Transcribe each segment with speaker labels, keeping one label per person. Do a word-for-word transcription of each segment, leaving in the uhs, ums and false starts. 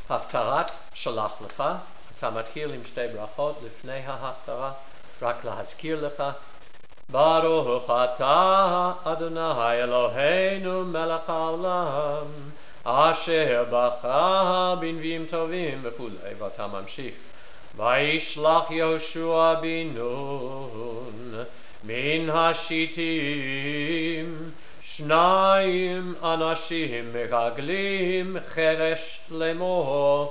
Speaker 1: הפטרת שלח לך, אתה מתחיל עם שתי ברכות לפני ההפטרה, רק להזכיר לך. ברוך אתה, אדוני אלוהינו מלך העולם, אשר בחר בנביאים טובים וכולי, ואתה ממשיך. וישלח יהושע בן נון מן השיטים שניים אנשים מרגלים חרש לאמור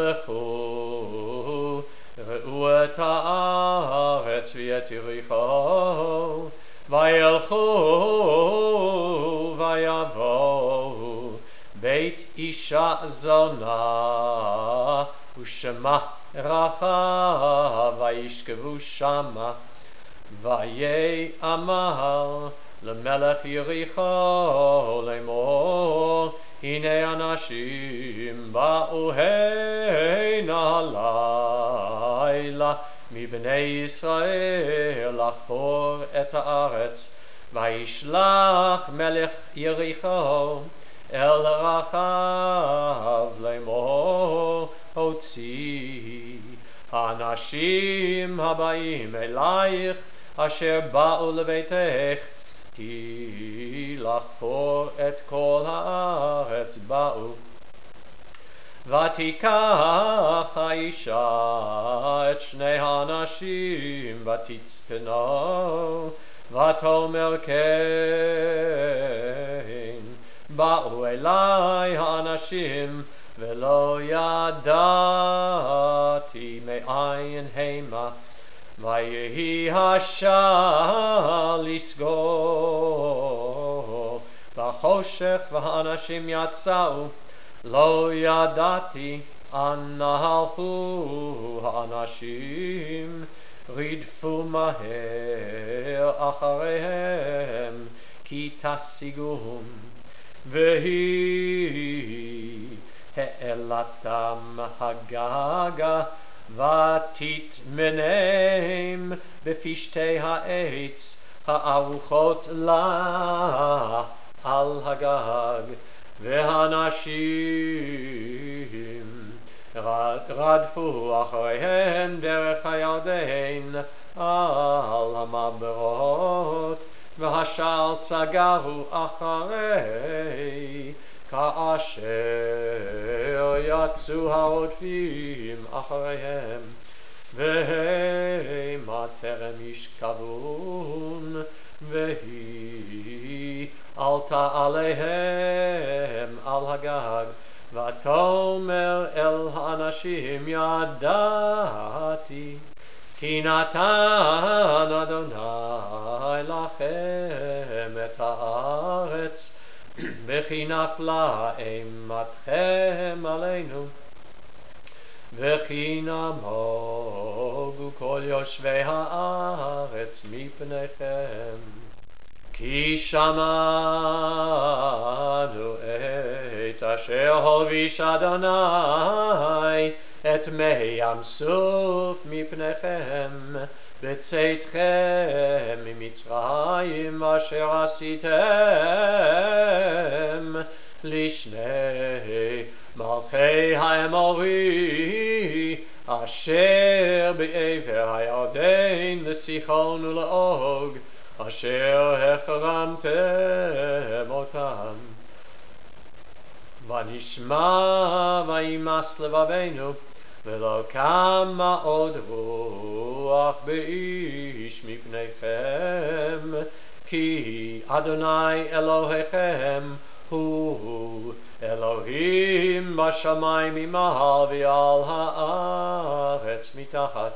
Speaker 1: לכו ראו את הארץ ואת יריחו וילכו ויבואו בית אישה זונה ושמה רחב וישכבו שמה ויאמר למלך יריחו לאמור הנה אנשים באו הנה הלילה מבני ישראל לחפור את הארץ וישלח מלך יריחו אל רחב לאמור הוציא האנשים הבאים אלייך אשר באו לביתך כי לחפור את כל הארץ באו ותיקח האישה את שני האנשים ותצפנו ותאמר כן באו אליי האנשים ולא ידעתי מאין המה ויהי השעה לסגור בחושך והאנשים יצאו לא ידעתי אנה הלכו האנשים רדפו מהר אחריהם כי תשיגוהם והיא העלתם הגגה ותטמנם בפשתי העץ הערוכות לה על הגג והנשים רדפו אחריהם דרך הירדן על המעברות והשאר סגרו אחרי כאשר יצאו הרודפים אחריהם והמה טרם ישכבון והיא עלתה עליהם על הגג ותאמר אל האנשים ידעתי כי נתן אדוני לכם את הארץ וכי נפלה אימתכם עלינו וכי נמוגו כל יושבי הארץ מפניכם כי שמענו את אשר הוביש אדוני את מי ים סוף מפניכם בצאתכם ממצרים אשר עשיתם לשני מלכי האמורי אשר בעבר הירדן לסיחון ולעוג אשר החרמתם אותם ונשמע וימס לבבנו ולא קמה עוד רוח באיש מפניכם כי אדוני אלוהיכם הוא אלוהים בשמיים ממעל ועל הארץ מתחת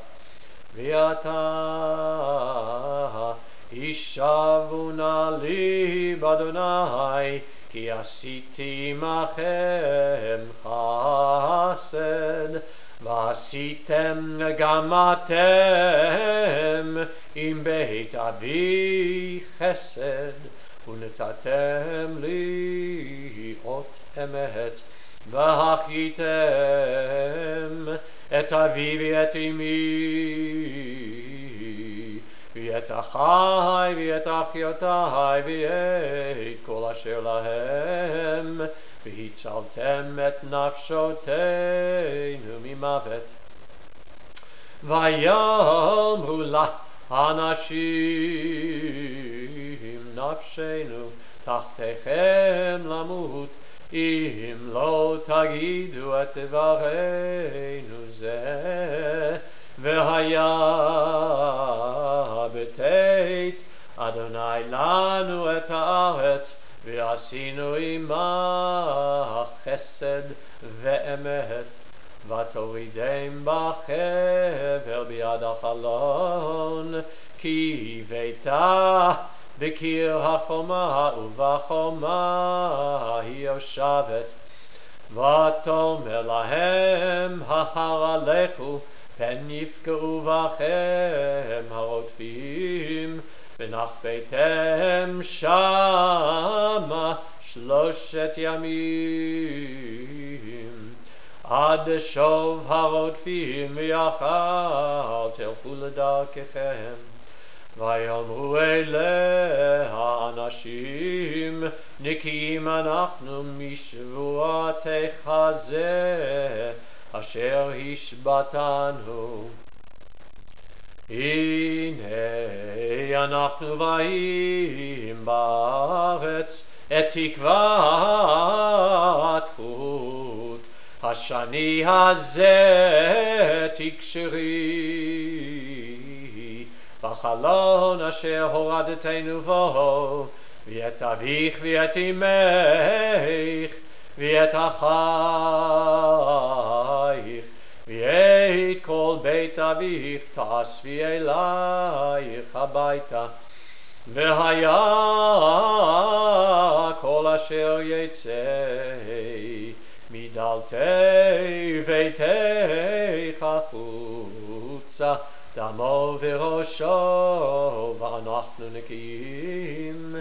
Speaker 1: ועתה הישבו נא לי באדוני כי עשיתי עמכם חסד ועשיתם גם אתם עם בית אבי חסד ונתתם לי אות אמת והחייתם את אבי ואת אמי ואת אחי ואת אחיותי ואת כל אשר להם והצלתם את נפשותינו ממוות. ויאמרו לה אנשים נפשנו תחתיכם למות, אם לא תגידו את דברנו זה. והיה בתית אדוני לנו את הארץ, ועשינו עמך חסד ואמת, ותורידם בחבל ביד החלון, כי ביתה בקיר החומה ובחומה היא יושבת. ותאמר להם ההר לכו, פן יפגעו בכם הרודפים, ונחבאתם שמה שלושת ימים, עד שוב הרודפים ויחר תלכו לדרככם. ויאמרו אליה האנשים, נקיים אנחנו משבועתך זה אשר השבתנו. הנה אנחנו באים בארץ את תקוות חוט, השני הזה תקשרי בחלון אשר הורדתנו בו, ואת אביך ואת אמך ואת אחייך ואת כל בית אביך תאספי אלייך הביתה. והיה כל אשר יצא מדלתי ביתך החוצה דמו וראשו, ואנחנו נקיים.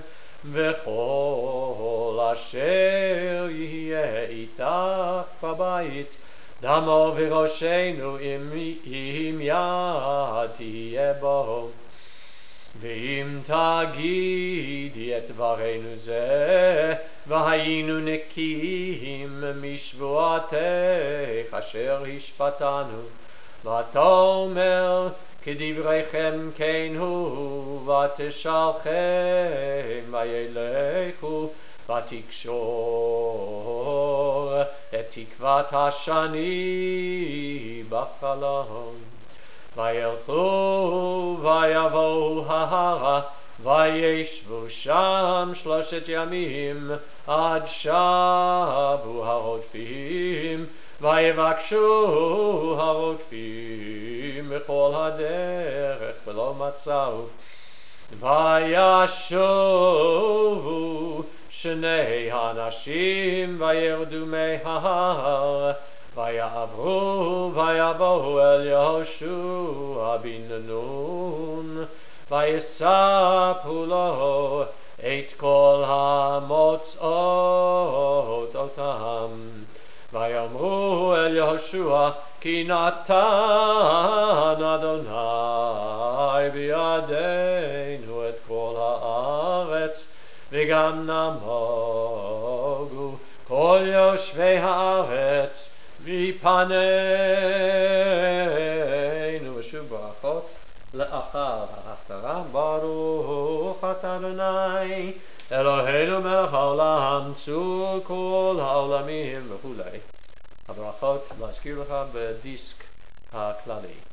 Speaker 1: וכל אשר יהיה איתך בבית דמו וראשנו אם יד תהיה בו. ואם תגידי את דברנו זה, והיינו נקיים משבועתך אשר השפטנו, ותאמר כדבריכם כן הוא, ותשלחם וילכו ותקשור את תקוות השני בחלון. וילכו ויבואו ההרה, וישבו שם שלושת ימים, עד שבו הרודפים, ויבקשו הרודפים בכל הדרך ולא מצאו. וישובו שני האנשים וירדו מההר, ויעברו ויבואו אל יהושע בן נון, ויספרו לו את כל המוצאות אותם. ויאמרו אל יהושע, כי נתן אדוני בידינו את כל הארץ, וגם נמוגו כל יושבי הארץ מפנינו. ושוב ברכות לאחר ההפטרה. ברוך אתה אדוני אלוהינו מלך העולם, צור כל העולמים וכולי. הברכות להזכיר לך בדיסק הכללי.